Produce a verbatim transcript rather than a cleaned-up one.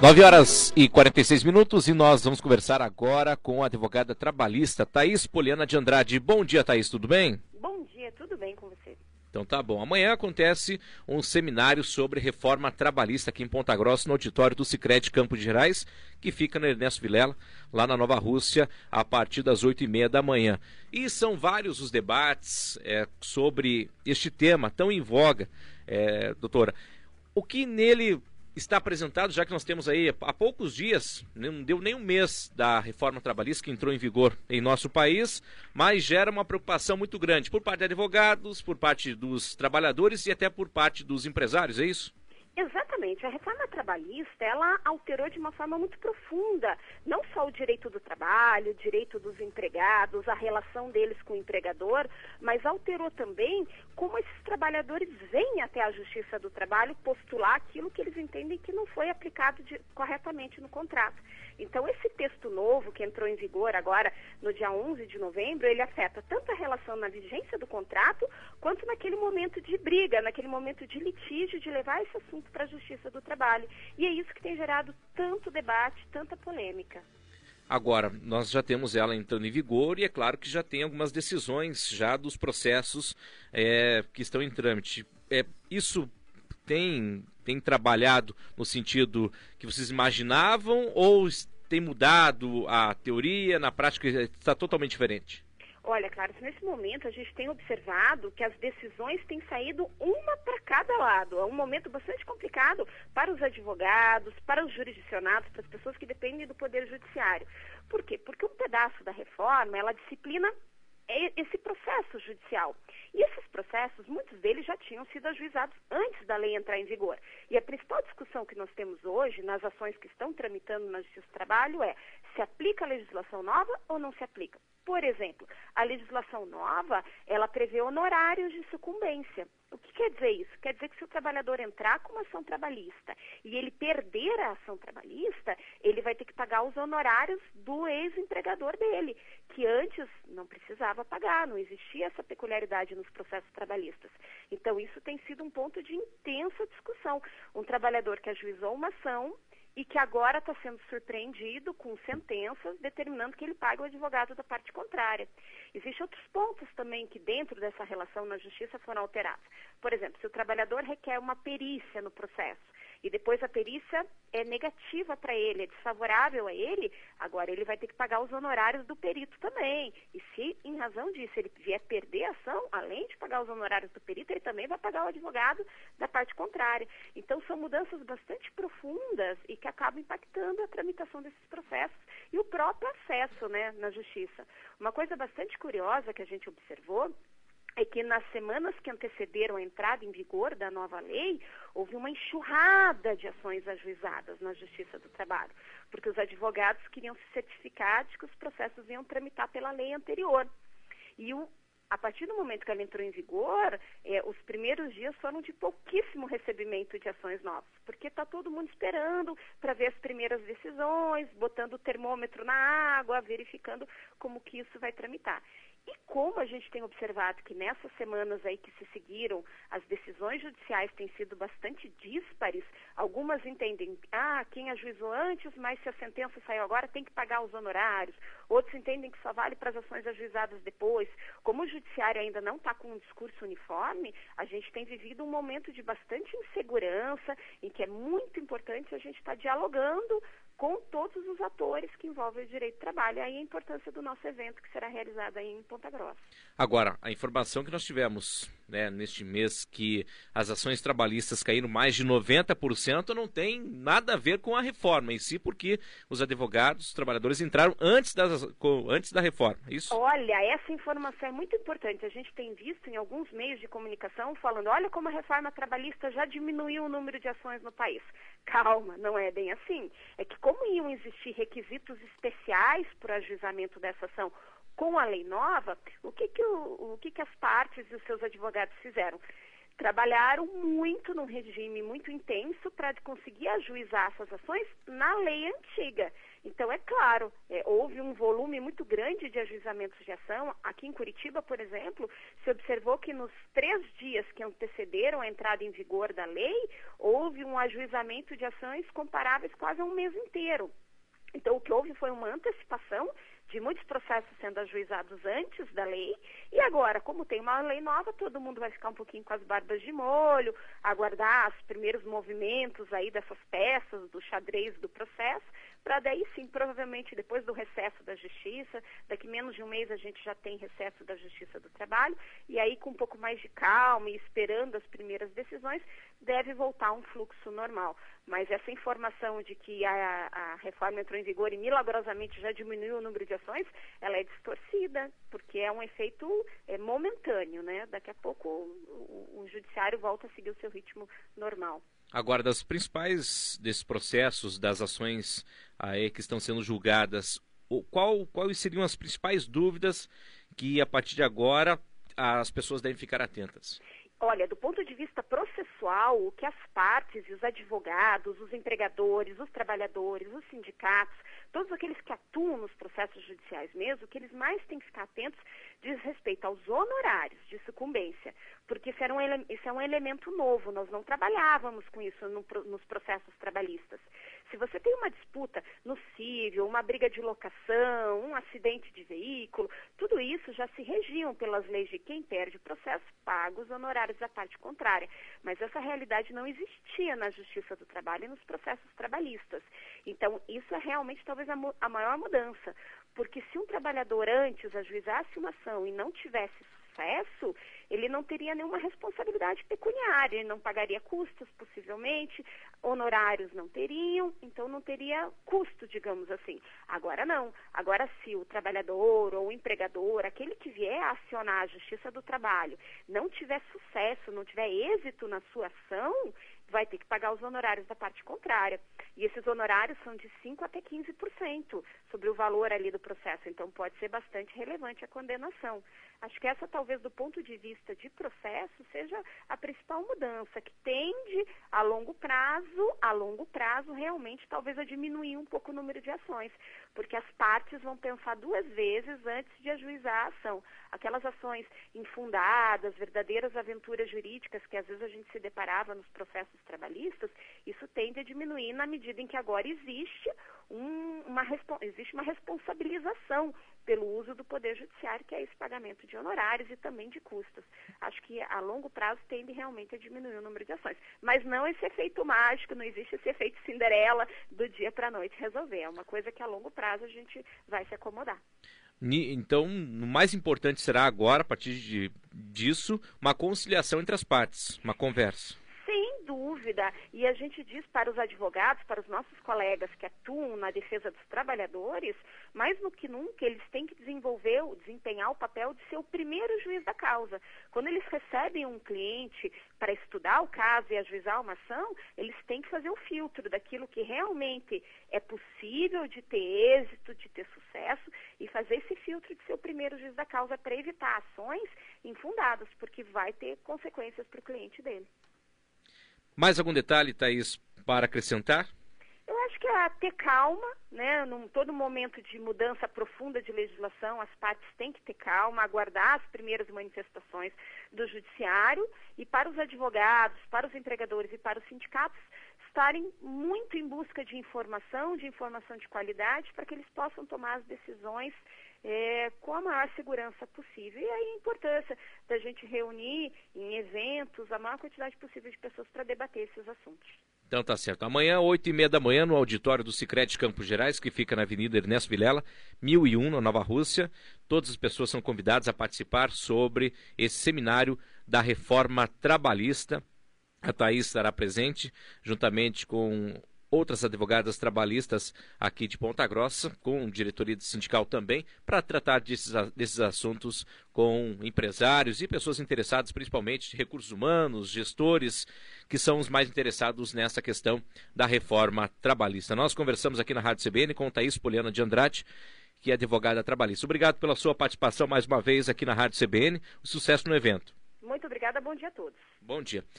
nove horas e quarenta e seis minutos e nós vamos conversar agora com a advogada trabalhista Thaís Poliana de Andrade. Bom dia, Thaís, tudo bem? Bom dia, tudo bem com você? Então tá bom. Amanhã acontece um seminário sobre reforma trabalhista aqui em Ponta Grossa, no auditório do Sicredi Campos Gerais, que fica na Ernesto Vilela, lá na Nova Rússia, a partir das oito e meia da manhã. E são vários os debates é, sobre este tema tão em voga, é, doutora. O que nele está apresentado, já que nós temos aí há poucos dias, não deu nem um mês da reforma trabalhista que entrou em vigor em nosso país, mas gera uma preocupação muito grande por parte de advogados, por parte dos trabalhadores e até por parte dos empresários, é isso? Exatamente. A reforma trabalhista, ela alterou de uma forma muito profunda, não só o direito do trabalho, o direito dos empregados, a relação deles com o empregador, mas alterou também como esses trabalhadores vêm até a Justiça do Trabalho postular aquilo que eles entendem que não foi aplicado de, corretamente no contrato. Então, esse texto novo que entrou em vigor agora no dia onze de novembro, ele afeta tanto a relação na vigência do contrato, quanto naquele momento de briga, naquele momento de litígio, de levar esse assunto para a Justiça do Trabalho. E é isso que tem gerado tanto debate, tanta polêmica. Agora, nós já temos ela entrando em vigor e é claro que já tem algumas decisões já dos processos é, que estão em trâmite. É, isso tem, tem trabalhado no sentido que vocês imaginavam ou tem mudado a teoria, na prática está totalmente diferente? Olha, claro, nesse momento a gente tem observado que as decisões têm saído uma para cada lado. É um momento bastante complicado para os advogados, para os jurisdicionados, para as pessoas que dependem do Poder Judiciário. Por quê? Porque um pedaço da reforma, ela disciplina esse processo judicial. E esses processos, muitos deles já tinham sido ajuizados antes da lei entrar em vigor. E a principal discussão que nós temos hoje, nas ações que estão tramitando na Justiça do Trabalho, é se aplica a legislação nova ou não se aplica. Por exemplo, a legislação nova, ela prevê honorários de sucumbência. O que quer dizer isso? Quer dizer que se o trabalhador entrar com uma ação trabalhista e ele perder a ação trabalhista, ele vai ter que pagar os honorários do ex-empregador dele, que antes não precisava pagar, não existia essa peculiaridade nos processos trabalhistas. Então, isso tem sido um ponto de intensa discussão. Um trabalhador que ajuizou uma ação e que agora está sendo surpreendido com sentenças determinando que ele pague o advogado da parte contrária. Existem outros pontos também que dentro dessa relação na justiça foram alterados. Por exemplo, se o trabalhador requer uma perícia no processo e depois a perícia é negativa para ele, é desfavorável a ele, agora ele vai ter que pagar os honorários do perito também. E se, em razão disso, ele vier perder a ação, além de pagar os honorários do perito, ele também vai pagar o advogado da parte contrária. Então, são mudanças bastante profundas e que acabam impactando a tramitação desses processos e o próprio acesso, né, na justiça. Uma coisa bastante curiosa que a gente observou é que nas semanas que antecederam a entrada em vigor da nova lei, houve uma enxurrada de ações ajuizadas na Justiça do Trabalho, porque os advogados queriam se certificar de que os processos iam tramitar pela lei anterior. E o A partir do momento que ela entrou em vigor, eh, os primeiros dias foram de pouquíssimo recebimento de ações novas, porque está todo mundo esperando para ver as primeiras decisões, botando o termômetro na água, verificando como que isso vai tramitar. E como a gente tem observado que nessas semanas aí que se seguiram, as decisões judiciais têm sido bastante díspares, algumas entendem, ah, quem ajuizou antes, mas se a sentença saiu agora tem que pagar os honorários. Outros entendem que só vale para as ações ajuizadas depois. Como o judiciário ainda não está com um discurso uniforme, a gente tem vivido um momento de bastante insegurança, em que é muito importante a gente estar dialogando com todos os atores que envolvem o direito do trabalho. Aí a importância do nosso evento, que será realizado aí em Ponta Grossa. Agora, a informação que nós tivemos, né, neste mês, que as ações trabalhistas caíram mais de noventa por cento, não tem nada a ver com a reforma em si, porque os advogados, os trabalhadores entraram antes, das, antes da reforma, isso? Olha, essa informação é muito importante. A gente tem visto em alguns meios de comunicação falando, olha como a reforma trabalhista já diminuiu o número de ações no país. Calma, não é bem assim. É que como iam existir requisitos especiais para o ajuizamento dessa ação com a lei nova, o que que, o, o que que as partes e os seus advogados fizeram? trabalharam muito num regime muito intenso para conseguir ajuizar essas ações na lei antiga. Então, é claro, é, houve um volume muito grande de ajuizamentos de ação. Aqui em Curitiba, por exemplo, se observou que nos três dias que antecederam a entrada em vigor da lei, houve um ajuizamento de ações comparáveis quase a um mês inteiro. Então, o que houve foi uma antecipação de muitos processos sendo ajuizados antes da lei, e agora, como tem uma lei nova, todo mundo vai ficar um pouquinho com as barbas de molho, aguardar os primeiros movimentos aí dessas peças, do xadrez do processo, para daí sim, provavelmente depois do recesso da Justiça, daqui menos de um mês a gente já tem recesso da Justiça do Trabalho, e aí com um pouco mais de calma e esperando as primeiras decisões, deve voltar um fluxo normal. Mas essa informação de que a, a reforma entrou em vigor e milagrosamente já diminuiu o número de ações, ela é distorcida, porque é um efeito é, momentâneo, né? Daqui a pouco o, o judiciário volta a seguir o seu ritmo normal. Agora, das principais desses processos, das ações aí que estão sendo julgadas, qual, quais seriam as principais dúvidas que a partir de agora as pessoas devem ficar atentas? Olha, do ponto de vista processual, o que as partes e os advogados, os empregadores, os trabalhadores, os sindicatos, todos aqueles que atuam nos processos judiciais mesmo, o que eles mais têm que ficar atentos diz respeito aos honorários de sucumbência, porque isso, era um, isso é um elemento novo, nós não trabalhávamos com isso no, nos processos trabalhistas. Se você tem uma disputa no cívil, uma briga de locação, um acidente de veículo, tudo isso já se regiam pelas leis de quem perde o processo paga os honorários da parte contrária. Mas essa realidade não existia na Justiça do Trabalho e nos processos trabalhistas. Então, isso é realmente talvez a, a maior mudança, porque se um trabalhador antes ajuizasse uma ação e não tivesse sucesso, ele não teria nenhuma responsabilidade pecuniária, ele não pagaria custos, possivelmente, honorários não teriam, então não teria custo, digamos assim. Agora não. Agora, se o trabalhador ou o empregador, aquele que vier a acionar a Justiça do Trabalho, não tiver sucesso, não tiver êxito na sua ação, vai ter que pagar os honorários da parte contrária. E esses honorários são de cinco até quinze por cento sobre o valor ali do processo. Então, pode ser bastante relevante a condenação. Acho que essa, talvez, do ponto de vista de processo, seja a principal mudança, que tende, a longo prazo, a longo prazo, realmente, talvez, a diminuir um pouco o número de ações. Porque as partes vão pensar duas vezes antes de ajuizar a ação. Aquelas ações infundadas, verdadeiras aventuras jurídicas, que às vezes a gente se deparava nos processos trabalhistas, isso tende a diminuir na medida em que agora existe, um, uma, existe uma responsabilização pelo uso do Poder Judiciário, que é esse pagamento de honorários e também de custos. Acho que a longo prazo tende realmente a diminuir o número de ações. Mas não esse efeito mágico, não existe esse efeito Cinderela do dia para a noite resolver. É uma coisa que a longo prazo a gente vai se acomodar. Então, o mais importante será agora, a partir de, disso, uma conciliação entre as partes, uma conversa. Sem dúvida. E a gente diz para os advogados, para os nossos colegas que atuam na defesa dos trabalhadores, mais do que nunca, eles têm que desenvolver, desempenhar o papel de ser o primeiro juiz da causa. Quando eles recebem um cliente para estudar o caso e ajuizar uma ação, eles têm que fazer o filtro daquilo que realmente é possível de ter êxito, de ter sucesso, e fazer esse filtro de ser o primeiro juiz da causa para evitar ações infundadas, porque vai ter consequências para o cliente dele. Mais algum detalhe, Thaís, para acrescentar? Eu acho que é ter calma, né? Num todo momento de mudança profunda de legislação, as partes têm que ter calma, aguardar as primeiras manifestações do judiciário, e para os advogados, para os empregadores e para os sindicatos estarem muito em busca de informação, de informação de qualidade, para que eles possam tomar as decisões É, com a maior segurança possível. E aí a importância da gente reunir em eventos a maior quantidade possível de pessoas para debater esses assuntos. Então tá certo. Amanhã, oito e meia da manhã, no auditório do Sicredi Campos Gerais, que fica na Avenida Ernesto Vilela, mil e um, na Nova Rússia. Todas as pessoas são convidadas a participar sobre esse seminário da reforma trabalhista. A Thaís estará presente, juntamente com outras advogadas trabalhistas aqui de Ponta Grossa, com diretoria sindical também, para tratar desses, desses assuntos com empresários e pessoas interessadas, principalmente de recursos humanos, gestores, que são os mais interessados nessa questão da reforma trabalhista. Nós conversamos aqui na Rádio C B N com Thaís Poliana de Andrade, que é advogada trabalhista. Obrigado pela sua participação mais uma vez aqui na Rádio C B N. Sucesso no evento. Muito obrigada, bom dia a todos. Bom dia.